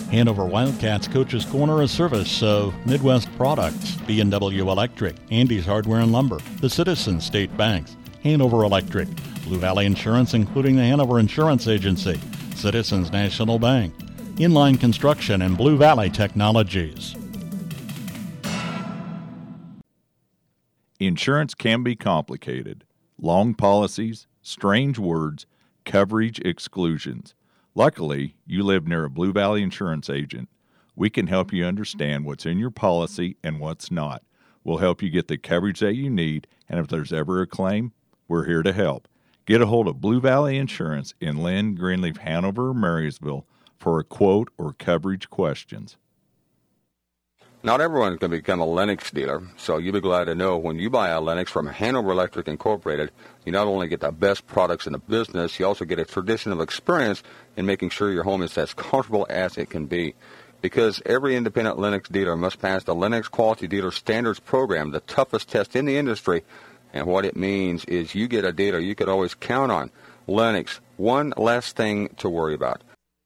Hanover Wildcats Coach's Corner, a service of Midwest Products, B&W Electric, Andy's Hardware and Lumber, the Citizens State Banks, Hanover Electric, Blue Valley Insurance, including the Hanover Insurance Agency, Citizens National Bank, Inline Construction, and Blue Valley Technologies. Insurance can be complicated. Long policies, strange words, coverage exclusions. Luckily, you live near a Blue Valley Insurance agent. We can help you understand what's in your policy and what's not. We'll help you get the coverage that you need, and if there's ever a claim, we're here to help. Get a hold of Blue Valley Insurance in Lynn, Greenleaf, Hanover, or Marysville for a quote or coverage questions. Not everyone can become a Lennox dealer, so you'll be glad to know when you buy a Lennox from Hanover Electric Incorporated, you not only get the best products in the business, you also get a traditional experience in making sure your home is as comfortable as it can be. Because every independent Lennox dealer must pass the Lennox Quality Dealer Standards Program, the toughest test in the industry. And what it means is you get a dealer you could always count on. Lennox, one less thing to worry about.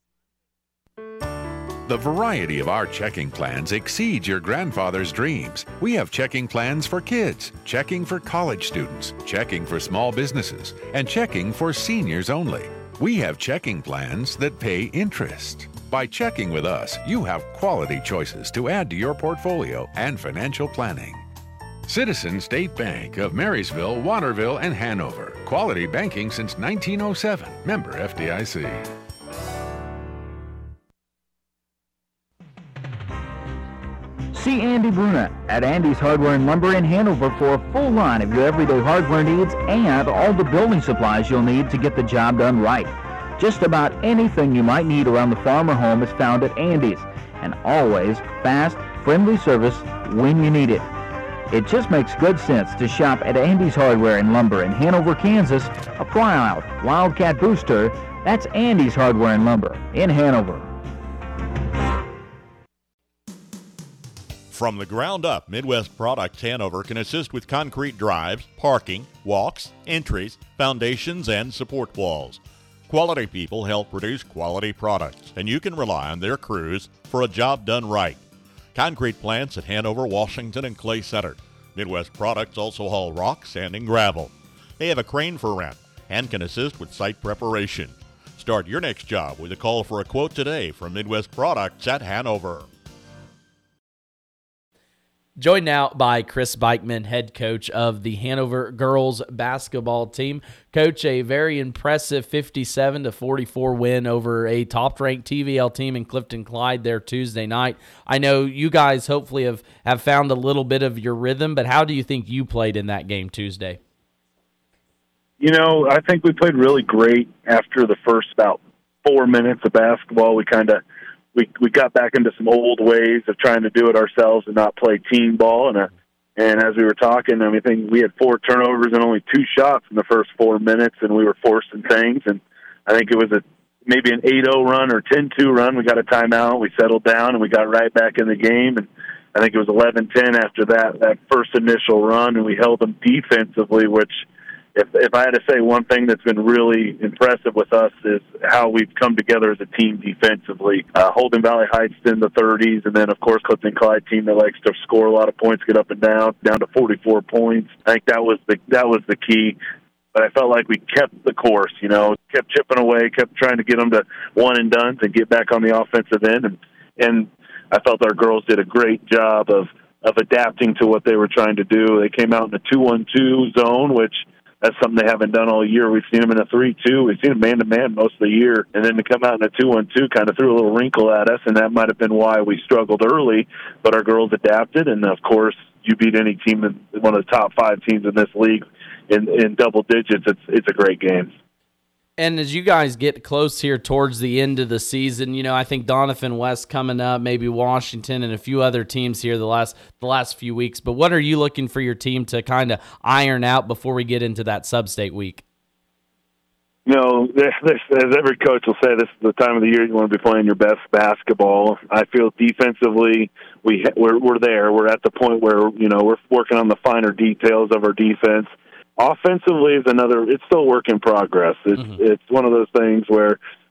The variety of our checking plans exceeds your grandfather's dreams. We have checking plans for kids, checking for college students, checking for small businesses, and checking for seniors only. We have checking plans that pay interest. By checking with us, you have quality choices to add to your portfolio and financial planning. Citizens State Bank of Marysville, Waterville, and Hanover. Quality banking since 1907. Member FDIC. See Andy Bruna at Andy's Hardware and Lumber in Hanover for a full line of your everyday hardware needs and all the building supplies you'll need to get the job done right. Just about anything you might need around the farm or home is found at Andy's, and always fast, friendly service when you need it. It just makes good sense to shop at Andy's Hardware and Lumber in Hanover, Kansas, a proud Wildcat booster. That's Andy's Hardware and Lumber in Hanover. From the ground up, Midwest Products Hanover can assist with concrete drives, parking, walks, entries, foundations, and support walls. Quality people help produce quality products, and you can rely on their crews for a job done right. Concrete plants at Hanover, Washington, and Clay Center. Midwest Products also haul rock, sand, and gravel. They have a crane for rent and can assist with site preparation. Start your next job with a call for a quote today from Midwest Products at Hanover. Joined now by Chris Beichman, head coach of the Hanover girls basketball team. Coach, a very impressive 57-44 win over a top-ranked TVL team in Clifton Clyde there Tuesday night. I know you guys hopefully have found a little bit of your rhythm, but how do you think you played in that game Tuesday? You know, I think we played really great after the first about 4 minutes of basketball. We got back into some old ways of trying to do it ourselves and not play team ball. And as we were talking, I think we had 4 turnovers and only 2 shots in the first 4 minutes, and we were forcing things. And I think it was maybe an 8-0 run or 10-2 run. We got a timeout. We settled down, and we got right back in the game. And I think it was 11-10 after that first initial run, and we held them defensively, which – If I had to say one thing that's been really impressive with us is how we've come together as a team defensively. Holden Valley Heights in the 30s, and then, of course, Clifton Clyde team that likes to score a lot of points, get up and down to 44 points. I think that was the key. But I felt like we kept the course, kept chipping away, kept trying to get them to one-and-dones and get back on the offensive end. And I felt our girls did a great job of adapting to what they were trying to do. They came out in the 2-1-2 zone, which – that's something they haven't done all year. We've seen them in a 3-2. We've seen them man-to-man most of the year. And then to come out in a 2-1-2 kind of threw a little wrinkle at us, and that might have been why we struggled early. But our girls adapted, and, of course, you beat any team, one of the top 5 teams in this league in double digits. It's a great game. And as you guys get close here towards the end of the season, I think Donovan West coming up, maybe Washington and a few other teams here the last few weeks. But what are you looking for your team to kind of iron out before we get into that sub-state week? As every coach will say, this is the time of the year you want to be playing your best basketball. I feel defensively we're there. We're at the point where, we're working on the finer details of our defense. Offensively is it's still a work in progress. It's one of those things where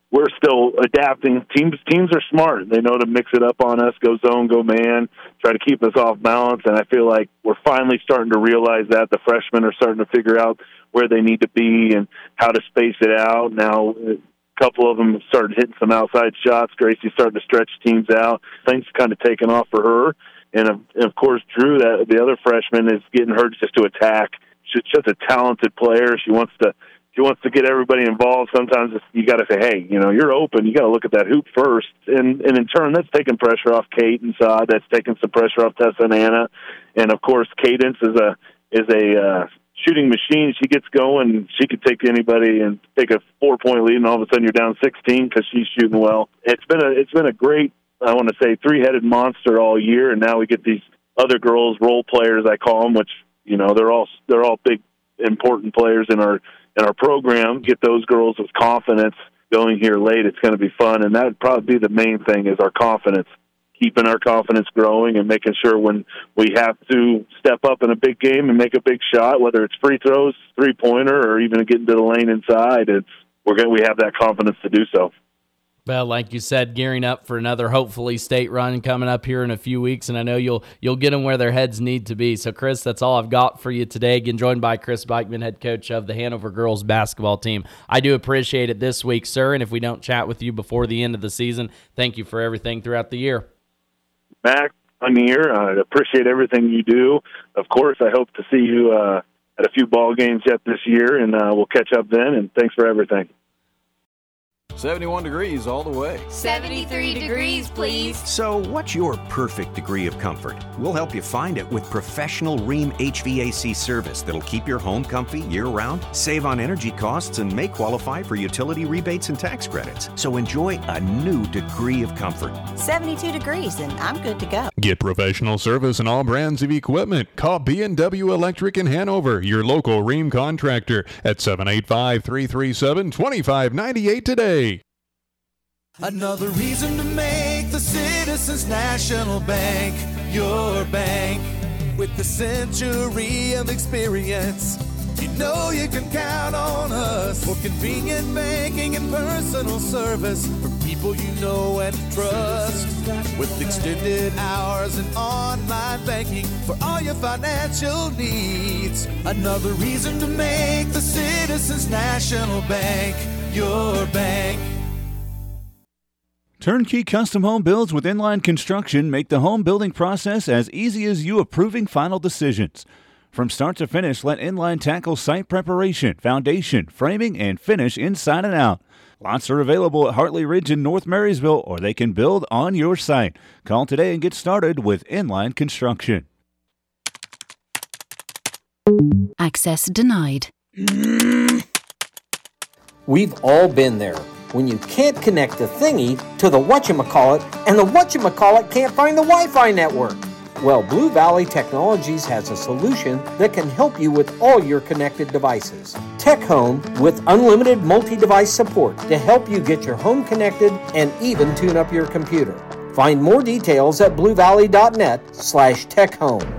we're still adapting. Teams are smart. They know to mix it up on us, go zone, go man, try to keep us off balance. And I feel like we're finally starting to realize that. The freshmen are starting to figure out where they need to be and how to space it out. Now, a couple of them started hitting some outside shots. Gracie's starting to stretch teams out. Things kind of taken off for her. And of course, Drew, the other freshman, is getting her just to attack. She's just a talented player. She wants to get everybody involved. Sometimes you got to say, hey, you're open. You got to look at that hoop first. And in turn, that's taking pressure off Kate inside. That's taking some pressure off Tessa and Anna. And of course, Cadence is a shooting machine. She gets going. She could take anybody and take a 4-point lead, and all of a sudden you're down 16 because she's shooting well. It's been a great, I want to say, three-headed monster all year. And now we get these other girls, role players, I call them, which they're all big, important players in our program. Get those girls with confidence going here late. It's going to be fun, and that would probably be the main thing, is our confidence, keeping our confidence growing and making sure when we have to step up in a big game and make a big shot, whether it's free throws, three-pointer, or even getting to the lane inside, we have that confidence to do so. Well, like you said, gearing up for another hopefully state run coming up here in a few weeks, and I know you'll get them where their heads need to be. So, Chris, that's all I've got for you today. Again, joined by Chris Bikeman, head coach of the Hanover girls basketball team. I do appreciate it this week, sir, and if we don't chat with you before the end of the season, thank you for everything throughout the year. Mac, I'm here. I appreciate everything you do. Of course, I hope to see you at a few ball games yet this year, and we'll catch up then, and thanks for everything. 71 degrees all the way. 73 degrees, please. So what's your perfect degree of comfort? We'll help you find it with professional Rheem HVAC service that'll keep your home comfy year-round, save on energy costs, and may qualify for utility rebates and tax credits. So enjoy a new degree of comfort. 72 degrees, and I'm good to go. Get professional service in all brands of equipment. Call B&W Electric in Hanover, your local Rheem contractor, at 785-337-2598 today. Another reason to make the Citizens National Bank your bank. With the century of experience, you know you can count on us for convenient banking and personal service for people you know and trust. With extended hours and online banking for all your financial needs. Another reason to make the Citizens National Bank your bank. Turnkey custom home builds with Inline Construction make the home building process as easy as you approving final decisions. From start to finish, let Inline tackle site preparation, foundation, framing, and finish inside and out. Lots are available at Hartley Ridge in North Marysville, or they can build on your site. Call today and get started with Inline Construction. Access denied. We've all been there. When you can't connect the thingy to the whatchamacallit, and the whatchamacallit can't find the Wi-Fi network. Well, Blue Valley Technologies has a solution that can help you with all your connected devices. Tech Home with unlimited multi-device support to help you get your home connected and even tune up your computer. Find more details at bluevalley.net/techhome.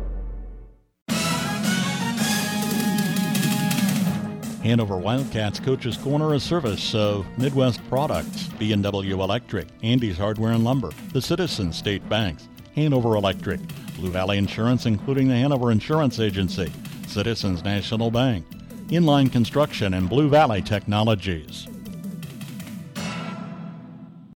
Hanover Wildcats Coach's Corner, a service of Midwest Products, B&W Electric, Andy's Hardware and Lumber, the Citizens State Banks, Hanover Electric, Blue Valley Insurance, including the Hanover Insurance Agency, Citizens National Bank, Inline Construction, and Blue Valley Technologies.